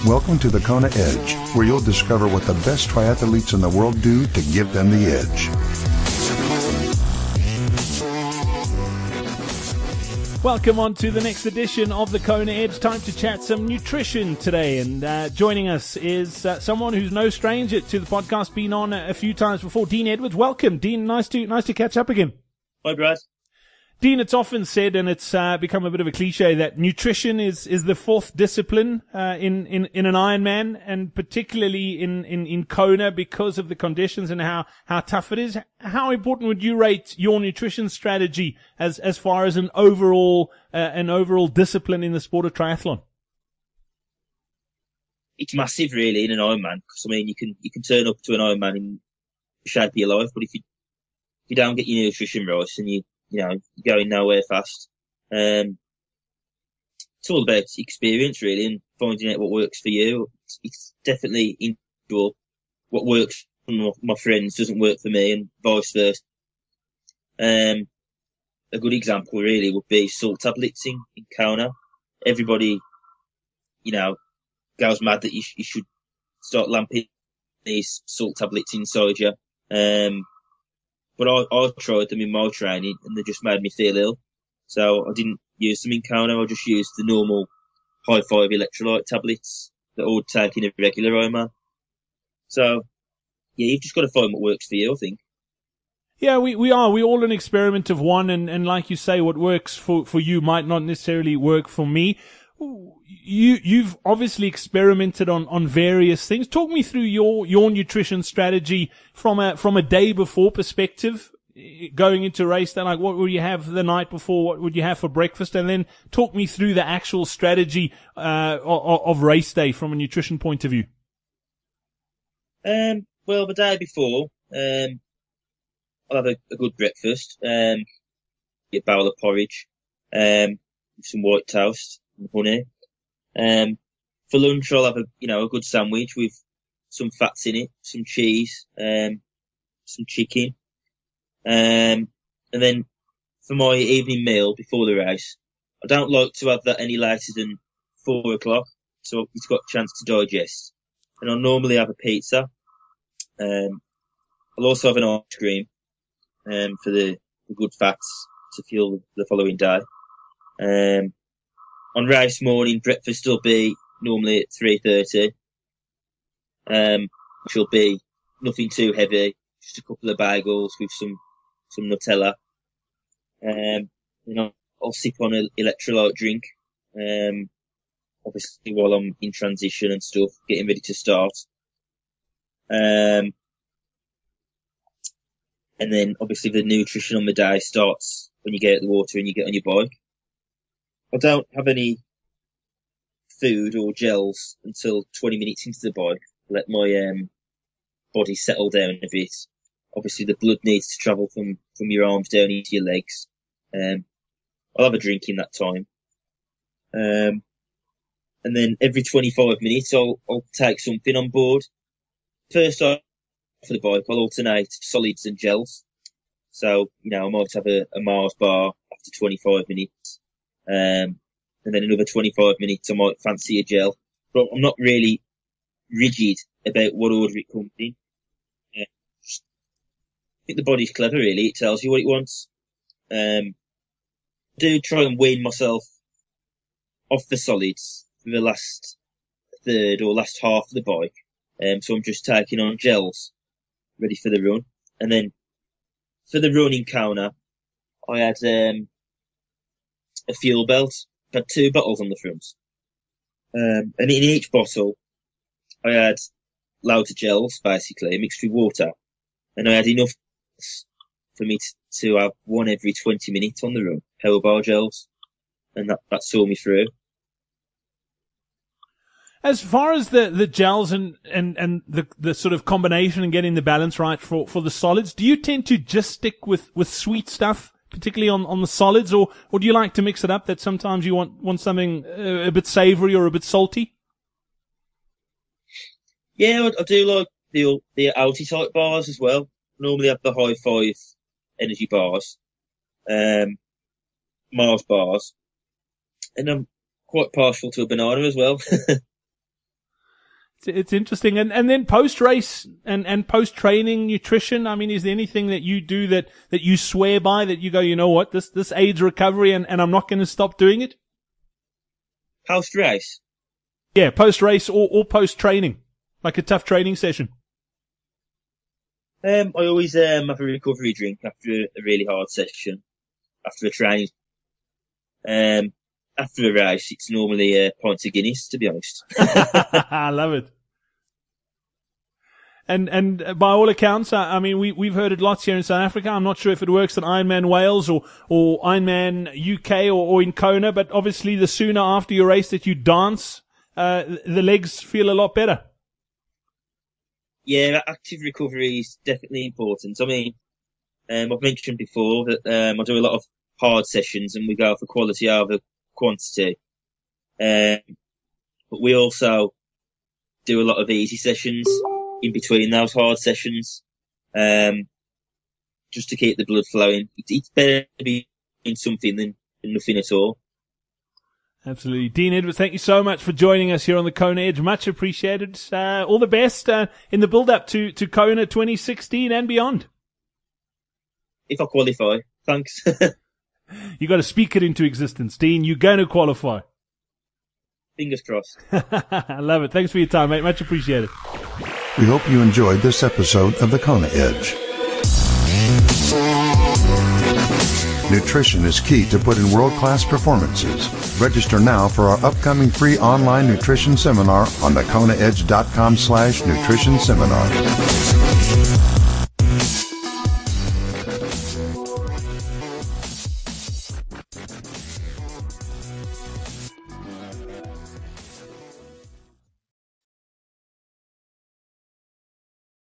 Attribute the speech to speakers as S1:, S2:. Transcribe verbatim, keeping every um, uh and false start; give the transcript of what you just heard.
S1: Welcome to the Kona Edge, where you'll discover what the best triathletes in the world do to give them the edge.
S2: Welcome on to the next edition of the Kona Edge. Time to chat some nutrition today. And uh, joining us is uh, someone who's no stranger to the podcast, been on a, a few times before, Dean Edwards. Welcome, Dean. Nice to nice to catch up again.
S3: Hi, Brad.
S2: Dean, it's often said, and it's uh, become a bit of a cliche, that nutrition is, is the fourth discipline uh, in, in, in an Ironman, and particularly in, in, in Kona because of the conditions and how, how tough it is. How important would you rate your nutrition strategy as, as far as an overall uh, an overall discipline in the sport of triathlon?
S3: It's massive, really, in an Ironman. Because I mean, you can you can turn up to an Ironman in the shape of your life, but if you if you don't get your nutrition right, and you you know you're going nowhere fast. Um, it's all about experience, really, and finding out what works for you. It's, it's definitely individual. What works for my, my friends doesn't work for me, and vice versa. Um, a good example, really, would be salt tablets in, in Kona. Everybody, you know, goes mad that you, sh- you should start lamping these salt tablets inside you. Um, but I, I tried them in my training and they just made me feel ill. So I didn't use them in Kona. I just used the normal high five electrolyte tablets that I would take in a regular Ironman. So, yeah, you've just got to find what works for you, I think.
S2: Yeah, we, we are. We're all an experiment of one, and, and like you say, what works for, for you might not necessarily work for me. You, you've obviously experimented on, on various things. Talk me through your, your nutrition strategy from a, from a day before perspective, going into race day. Like, what would you have the night before? What would you have for breakfast? And then talk me through the actual strategy, uh, of, of race day from a nutrition point of view.
S3: Um, well, the day before, um, I'll have a, a good breakfast, um, a bowl of porridge, um, with some white toast and honey. Um, for lunch, I'll have a, you know, a good sandwich with some fats in it, some cheese, um, some chicken. Um, and then for my evening meal before the race, I don't like to have that any later than four o'clock, so it's got a chance to digest. And I'll normally have a pizza. Um, I'll also have an ice cream, um, for the, the good fats to fuel the following day. Um, on race morning, breakfast will be normally at three thirty, um, which will be nothing too heavy, just a couple of bagels with some, some Nutella. Um, you know, I'll sip on an electrolyte drink, um, obviously while I'm in transition and stuff, getting ready to start. Um, and then obviously the nutrition on the day starts when you get out the water and you get on your bike. I don't have any food or gels until twenty minutes into the bike. Let my um, body settle down a bit. Obviously, the blood needs to travel from, from your arms down into your legs. Um, I'll have a drink in that time. Um, and then every twenty-five minutes, I'll, I'll take something on board. First off, for the bike, I'll alternate solids and gels. So, you know, I might have a, a Mars bar after twenty-five minutes. Um, and then another twenty-five minutes, I might fancy a gel. But I'm not really rigid about what order it comes in. Uh, I think the body's clever, really. It tells you what it wants. Um, I do try and wean myself off the solids for the last third or last half of the bike. Um, so I'm just taking on gels, ready for the run. And then for the run in Kona, I had, um, a fuel belt. I had two bottles on the front. Um, and in each bottle, I had loads of gels, basically, mixed with water. And I had enough for me to, to have one every twenty minutes on the run, power bar gels. And that, that saw me through.
S2: As far as the, the gels and, and, and the, the sort of combination and getting the balance right for, for the solids, do you tend to just stick with, with sweet stuff, particularly on, on the solids, or, or do you like to mix it up, that sometimes you want, want something uh, a bit savory or a bit salty?
S3: Yeah, I, I do like the, the Alti type bars as well. Normally have the high five energy bars, um, Mars bars, and I'm quite partial to a banana as well.
S2: It's, it's interesting. And, and then post-race and, and post-training nutrition, I mean, is there anything that you do that, that you swear by, that you go, you know what, this, this aids recovery and, and I'm not going to stop doing it?
S3: Post-race?
S2: Yeah, post-race or, or post-training, like a tough training session.
S3: Um, I always um, have a recovery drink after a really hard session, after a training. Um, after a race, it's normally a pint of Guinness, to be honest.
S2: I love it. And and by all accounts, I, I mean, we, we've heard it lots here in South Africa. I'm not sure if it works in Ironman Wales or, or Ironman U K or, or in Kona, but obviously the sooner after your race that you dance, uh, the legs feel a lot better.
S3: Yeah, active recovery is definitely important. I mean, um, I've mentioned before that um, I do a lot of hard sessions and we go for quality over quantity. Um, but we also do a lot of easy sessions in between those hard sessions, um, just to keep the blood flowing. It's, it's better to be in something than, than nothing at all.
S2: Absolutely. Dean Edwards, thank you so much for joining us here on the Kona Edge. Much appreciated. Uh, all the best uh, in the build-up to, to Kona twenty sixteen and beyond.
S3: If I qualify. Thanks.
S2: You got to speak it into existence, Dean. You're going to qualify.
S3: Fingers crossed.
S2: I love it. Thanks for your time, mate. Much appreciated.
S1: We hope you enjoyed this episode of the Kona Edge. Nutrition is key to put in world-class performances. Register now for our upcoming free online nutrition seminar on the kona edge dot com slash nutrition seminar.